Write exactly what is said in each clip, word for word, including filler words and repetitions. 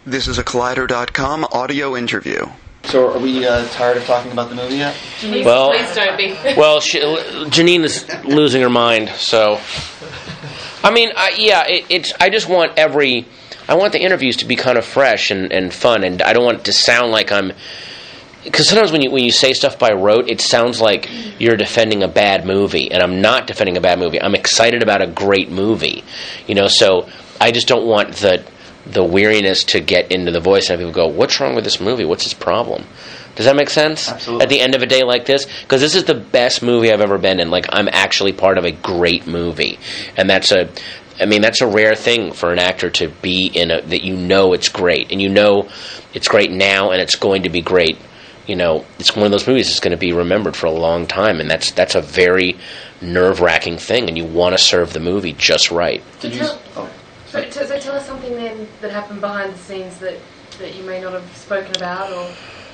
This is a Collider dot com audio interview. So are we uh, tired of talking about the movie yet? Janine, well, please don't be. well, she, Janine is losing her mind. So, I mean, I, yeah, it, it's. I just want every. I want the interviews to be kind of fresh and, and fun, and I don't want it to sound like I'm. Because sometimes when you when you say stuff by rote, it sounds like you're defending a bad movie, and I'm not defending a bad movie. I'm excited about a great movie, you know. So I just don't want the the weariness to get into the voice, and people go, "What's wrong with this movie? What's its problem?" Does that make sense? Absolutely. At the end of a day like this, because this is the best movie I've ever been in. Like, I'm actually part of a great movie, and that's a. I mean, that's a rare thing for an actor to be in a that you know it's great, and you know it's great now, and it's going to be great. You know, it's one of those movies that's going to be remembered for a long time, and that's that's a very nerve-wracking thing, and you want to serve the movie just right. So tell, oh. so, so, so tell us something then that happened behind the scenes that, that you may not have spoken about, or.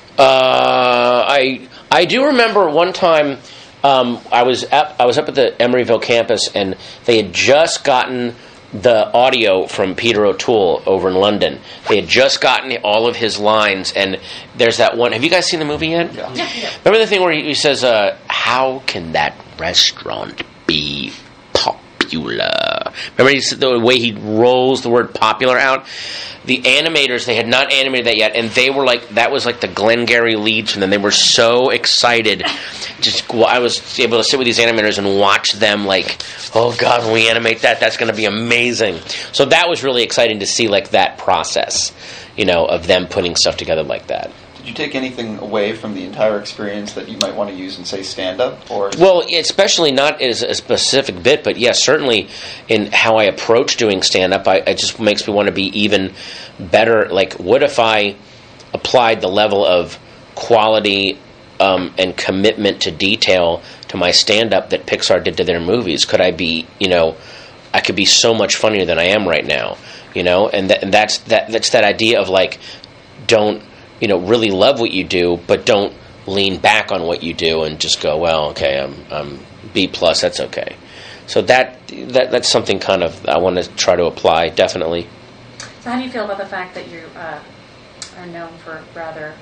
Uh, I I do remember one time um, I was up I was up at the Emeryville campus, and they had just gotten the audio from Peter O'Toole over in London. They had just gotten all of his lines, and there's that one. Have you guys seen the movie yet? Yeah. Yeah, yeah. Remember the thing where he, he says, uh, "How can that restaurant be popular?" Remember he said the way he rolls the word "popular" out. The animators, they had not animated that yet, and they were like, that was like the Glengarry leads, and then they were so excited. Just, well, I was able to sit with these animators and watch them like, oh God, when we animate that, that's going to be amazing. So that was really exciting to see, like, that process, you know, of them putting stuff together like that. Did you take anything away from the entire experience that you might want to use in, say, stand-up? Or Well, especially not as a specific bit, but yes, certainly in how I approach doing stand-up, I, it just makes me want to be even better. Like, what if I applied the level of quality um, and commitment to detail to my stand-up that Pixar did to their movies? Could I be, you know, I could be so much funnier than I am right now, you know? And, that, and that's that. That's that idea of, like, don't... you know, really love what you do, but don't lean back on what you do and just go, well, okay, I'm, I'm B plus, that's okay. So that, that that's something kind of I want to try to apply, definitely. So how do you feel about the fact that you uh, are known for rather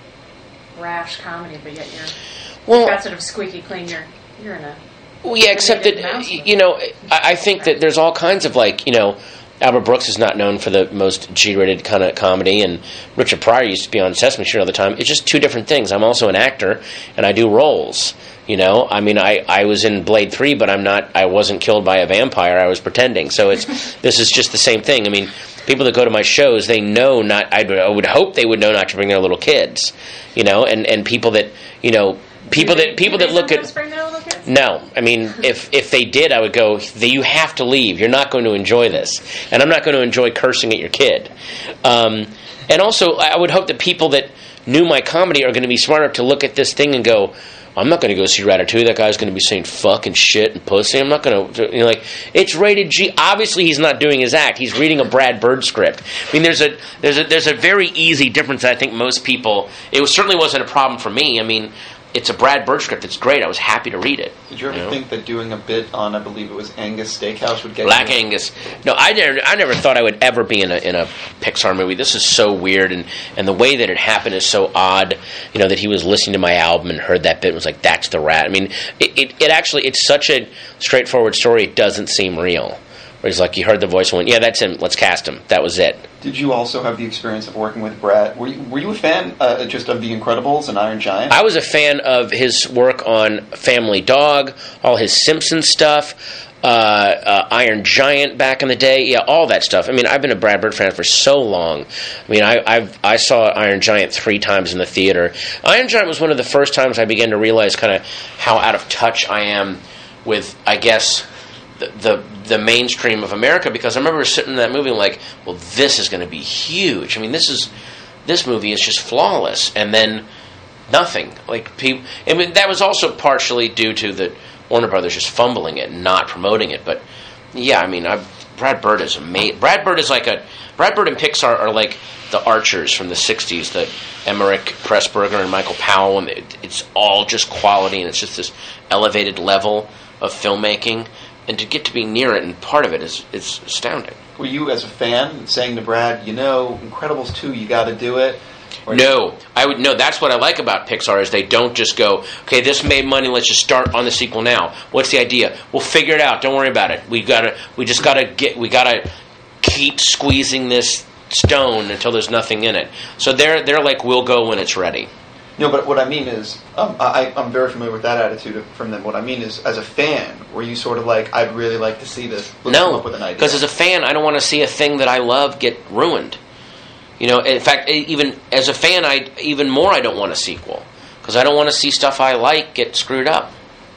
rash comedy, but yet you're well, you've got sort of squeaky clean, you're, you're in a... Well, yeah, except that, you know, I, I think that there's all kinds of, like, you know, Albert Brooks is not known for the most G-rated kind of comedy, and Richard Pryor used to be on Sesame Street all the time. It's just two different things. I'm also an actor, and I do roles, you know? I mean, I, I was in Blade three, but I'm not, I wasn't killed by a vampire. I was pretending. So it's this is just the same thing. I mean, people that go to my shows, they know not, I would, I would hope they would know not to bring their little kids, you know? And, and people that, you know, people do they, that people do that look at... bring their little kids? No. I mean, if if they did, I would go, you have to leave. You're not going to enjoy this. And I'm not going to enjoy cursing at your kid. Um, and also, I would hope that people that knew my comedy are going to be smart enough to look at this thing and go, I'm not going to go see Ratatouille. That guy's going to be saying fuck and shit and pussy. I'm not going to, you know, like, it's rated G. Obviously, he's not doing his act. He's reading a Brad Bird script. I mean, there's a there's a there's a very easy difference that I think most people. It was, certainly wasn't a problem for me. I mean, it's a Brad Bird script. It's great. I was happy to read it. Did you ever you know? think that doing a bit on, I believe it was Angus Steakhouse, would get Black you? Angus? No, I never. I never thought I would ever be in a in a Pixar movie. This is so weird, and, and the way that it happened is so odd. You know, that he was listening to my album and heard that bit and was like, "That's the rat." I mean, it, it, it actually it's such a straightforward story. It doesn't seem real. Where he's like, you heard the voice and went, "Yeah, that's him. Let's cast him." That was it. Did you also have the experience of working with Brad? Were you, were you a fan uh, just of The Incredibles and Iron Giant? I was a fan of his work on Family Dog, all his Simpsons stuff, uh, uh, Iron Giant back in the day, yeah, all that stuff. I mean, I've been a Brad Bird fan for so long. I mean, I I've, I saw Iron Giant three times in the theater. Iron Giant was one of the first times I began to realize kind of how out of touch I am with, I guess, the, the the mainstream of America, because I remember sitting in that movie and like, well, this is going to be huge. I mean, this is this movie is just flawless, and then nothing. Like, people, I mean, that was also partially due to the Warner Brothers just fumbling it and not promoting it. But yeah, I mean, I, Brad Bird is amazing. Brad Bird is like a Brad Bird and Pixar are like the Archers from the sixties, the Emmerich Pressburger and Michael Powell, and it, it's all just quality, and it's just this elevated level of filmmaking. and to get to be near it and part of it is is astounding. Were you, as a fan, saying to Brad, you know, Incredibles two, you got to do it? Or No, I would no. That's what I like about Pixar is they don't just go, okay, this made money. Let's just start on the sequel now. What's the idea? We'll figure it out. Don't worry about it. We gotta. We just gotta get. We gotta keep squeezing this stone until there's nothing in it. So they're they're like, we'll go when it's ready. No, but what I mean is, um, I, I'm very familiar with that attitude from them. What I mean is, as a fan, were you sort of like, I'd really like to see this? Let's come No, up with an idea. because as a fan, I don't want to see a thing that I love get ruined. You know, in fact, even as a fan, I even more I don't want a sequel because I don't want to see stuff I like get screwed up.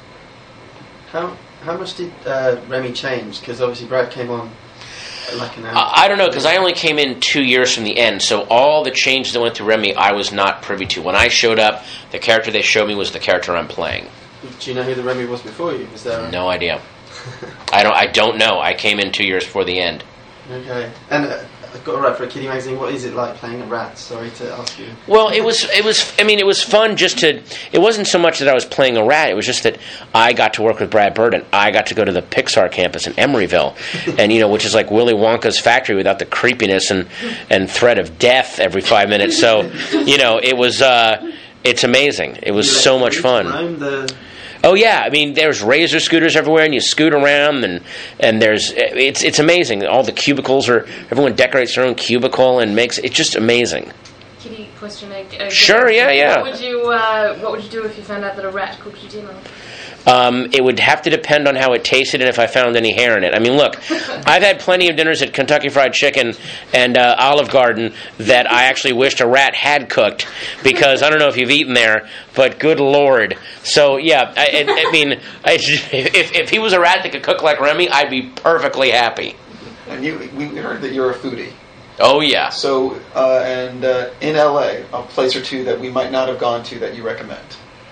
How how much did uh, Remy change? Because obviously Brad came on uh, like an hour. I, I don't know because I only came in two years from the end, so all the changes that went through Remy, I was not privy to. When I showed up, the character they showed me was the character I'm playing. Do you know who the Remy was before you? Was there? A... No idea. I don't. I don't know. I came in two years before the end. Okay, and. Uh, I've got to write for a kiddie magazine. What is it like playing a rat? Sorry to ask you. Well, it was, it was, I mean, it was fun just to, it wasn't so much that I was playing a rat, it was just that I got to work with Brad Bird and I got to go to the Pixar campus in Emeryville, and, you know, which is like Willy Wonka's factory without the creepiness and, and threat of death every five minutes. So, you know, it was, uh, it's amazing. It was You so let- much you fun. roam the- Oh yeah, I mean there's razor scooters everywhere, and you scoot around, and and there's it's it's amazing. All the cubicles are everyone decorates their own cubicle and makes it's just amazing. Kitty question. Uh, Sure, yeah, yeah. What would you uh, What would you do if you found out that a rat cooked your dinner? Um, it would have to depend on how it tasted and if I found any hair in it. I mean, look, I've had plenty of dinners at Kentucky Fried Chicken and uh, Olive Garden that I actually wished a rat had cooked because I don't know if you've eaten there, but good Lord. So, yeah, I, I, I mean, I, if, if he was a rat that could cook like Remy, I'd be perfectly happy. And you, we heard that you're a foodie. Oh, yeah. So, uh, and uh, in L A, a place or two that we might not have gone to that you recommend.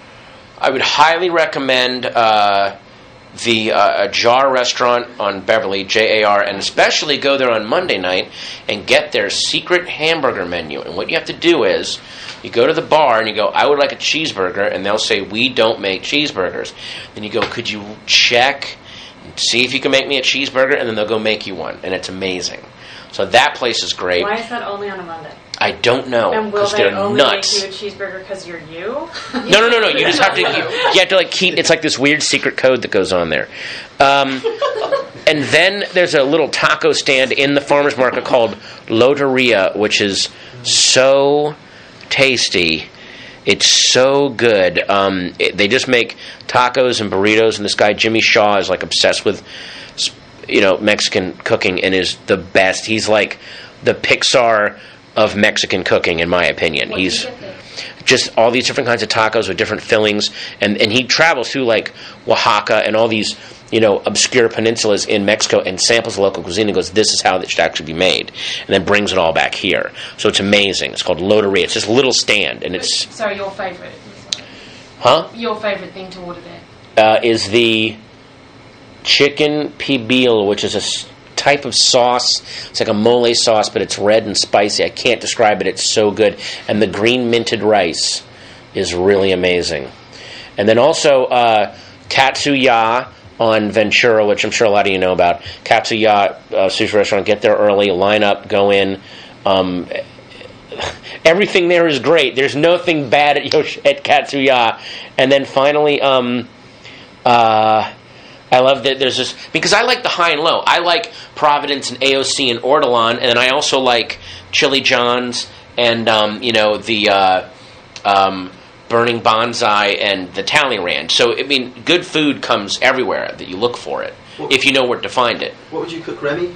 I would highly recommend uh, the uh, a Jar restaurant on Beverly, J A R, and especially go there on Monday night and get their secret hamburger menu. And what you have to do is you go to the bar and you go, I would like a cheeseburger, and they'll say, we don't make cheeseburgers. Then you go, could you check and see if you can make me a cheeseburger? And then they'll go make you one, and it's amazing. So that place is great. Why is that only on a Monday? I don't know And will because they they're only nuts. make you a cheeseburger because you're you? No, no, no, no. You just have to. You, you have to like keep. It's like this weird secret code that goes on there. Um, and then there's a little taco stand in the farmers market called Loteria, which is so tasty. It's so good. Um, it, they just make tacos and burritos, and this guy Jimmy Shaw is like obsessed with, you know, Mexican cooking and is the best. He's like the Pixar of Mexican cooking, in my opinion. What He's do you get there? just all these different kinds of tacos with different fillings, and, and he travels through like Oaxaca and all these, you know, obscure peninsulas in Mexico and samples the local cuisine and goes, this is how it should actually be made, and then brings it all back here. So it's amazing. It's called Loteria. It's this little stand, and it's Sorry, your favourite. huh Your favourite thing to order there. uh, is the chicken pibil, which is a s- type of sauce. It's like a mole sauce, but it's red and spicy. I can't describe it. It's so good. And the green minted rice is really amazing. And then also uh, Katsuya on Ventura, which I'm sure a lot of you know about. Katsuya uh, sushi restaurant. Get there early, line up, go in. Um, everything there is great. There's nothing bad at Yosh- at Katsuya. And then finally, um, uh, I love that there's this, because I like the high and low. I like Providence and A O C and Ortolan, and then I also like Chili John's and, um, you know, the uh, um, Burning Bonsai and the Talleyrand. So, I mean, good food comes everywhere that you look for it, Well, if you know where to find it. What would you cook Remy?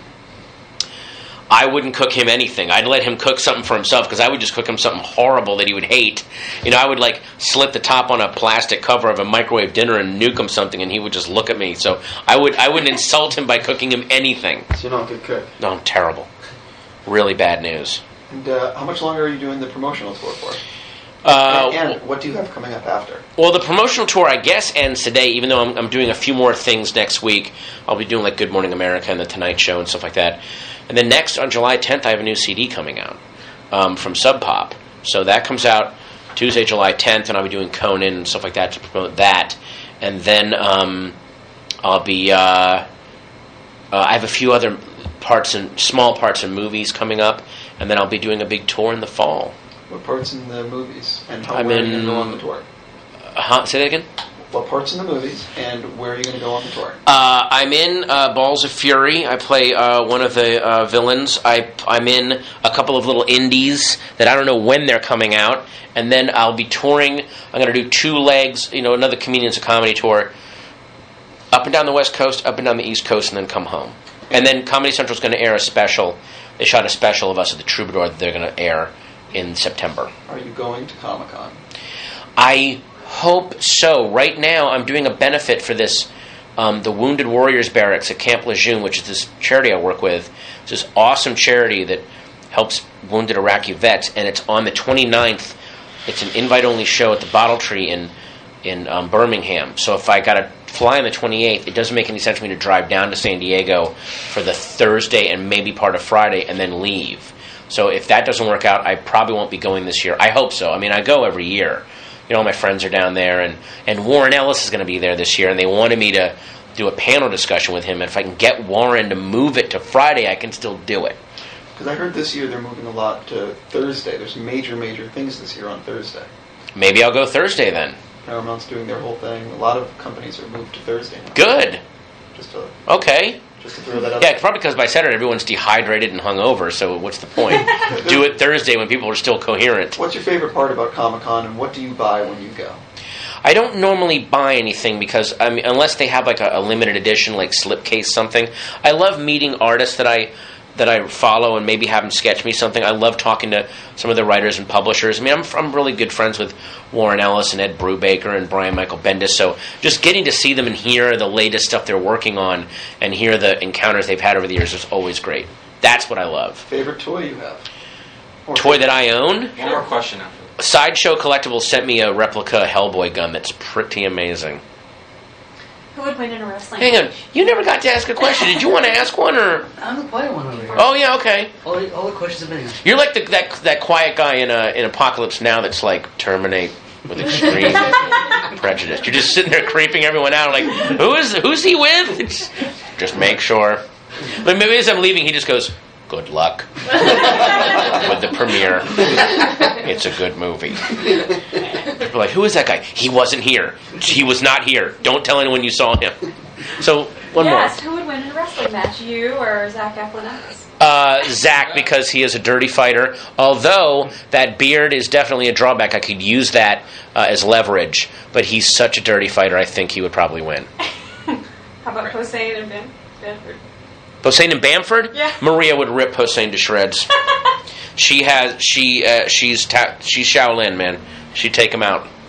I wouldn't cook him anything. I'd let him cook something for himself because I would just cook him something horrible that he would hate. You know, I would like slit the top on a plastic cover of a microwave dinner and nuke him something, and he would just look at me. So I would I wouldn't insult him by cooking him anything. So you're not a good cook. No, I'm terrible. Really bad news. And uh, how much longer are you doing the promotional tour for? Uh, and, and what do you have coming up after? Well, the promotional tour, I guess, ends today, even though I'm, I'm doing a few more things next week. I'll be doing, like, Good Morning America and The Tonight Show and stuff like that. And then next, on July tenth, I have a new C D coming out um, from Sub Pop. So that comes out Tuesday, July tenth, and I'll be doing Conan and stuff like that to promote that. And then um, I'll be. Uh, uh, I have a few other parts and small parts in movies coming up, and then I'll be doing a big tour in the fall. What parts in the movies, and how I'm where are you in- going to go on the tour? Uh, say that again. What parts in the movies, and where are you going to go on the tour? Uh, I'm in uh, Balls of Fury. I play uh, one of the uh, villains. I, I'm in a couple of little indies that I don't know when they're coming out. And then I'll be touring. I'm going to do two legs, you know, another Comedians of Comedy tour, up and down the West Coast, up and down the East Coast, and then come home. And then Comedy Central's going to air a special. They shot a special of us at the Troubadour that they're going to air in September. Are you going to Comic-Con? I hope so. Right now, I'm doing a benefit for this, um, the Wounded Warriors Barracks at Camp Lejeune, which is this charity I work with. It's this awesome charity that helps wounded Iraqi vets, and it's on the twenty-ninth. It's an invite-only show at the Bottle Tree in in um, Birmingham. So if I got to fly on the twenty-eighth, it doesn't make any sense for me to drive down to San Diego for the Thursday and maybe part of Friday and then leave. So if that doesn't work out, I probably won't be going this year. I hope so. I mean, I go every year. You know, all my friends are down there, and, and Warren Ellis is going to be there this year, and they wanted me to do a panel discussion with him. And if I can get Warren to move it to Friday, I can still do it. Because I heard this year they're moving a lot to Thursday. There's major, major things this year on Thursday. Maybe I'll go Thursday then. Paramount's doing their whole thing. A lot of companies are moved to Thursday now. Good. Just to, Okay. just to throw that out. Yeah, probably because by Saturday everyone's dehydrated and hungover, so what's the point? Do it Thursday when people are still coherent. What's your favorite part about Comic-Con, and what do you buy when you go? I don't normally buy anything because, I mean, unless they have like a, a limited edition, like slipcase something. I love meeting artists that I that I follow and maybe have them sketch me something. I love talking to some of the writers and publishers. I mean, I'm, I'm really good friends with Warren Ellis and Ed Brubaker and Brian Michael Bendis, so just getting to see them and hear the latest stuff they're working on and hear the encounters they've had over the years is always great. That's what I love. Favorite toy you have? Or Toy that I own? One more question after this. Sideshow Collectibles sent me a replica Hellboy gun that's pretty amazing. Who would win in a wrestling Hang on, match? you never got to ask a question. Did you want to ask one, or? I'm the quiet one over here. Oh yeah, okay. All, the, all the questions have been answered. You're like the, that that quiet guy in uh, in Apocalypse Now that's like terminate with extreme prejudice. You're just sitting there creeping everyone out, like who is who's he with? It's, just make sure. But maybe as I'm leaving, he just goes, "Good luck with the premiere. It's a good movie." People are like, who is that guy? He wasn't here. He was not here. Don't tell anyone you saw him. So, one yes, more. who would win in a wrestling match? You or Zach Eflin? Uh, Zach, because he is a dirty fighter. Although, that beard is definitely a drawback. I could use that uh, as leverage. But he's such a dirty fighter, I think he would probably win. How about Hossein and Ben? Benford? Hossein and Bamford? Yeah. Maria would rip Hossein to shreds. She has, she, uh, she's, ta- she's Shaolin, man. She'd take him out.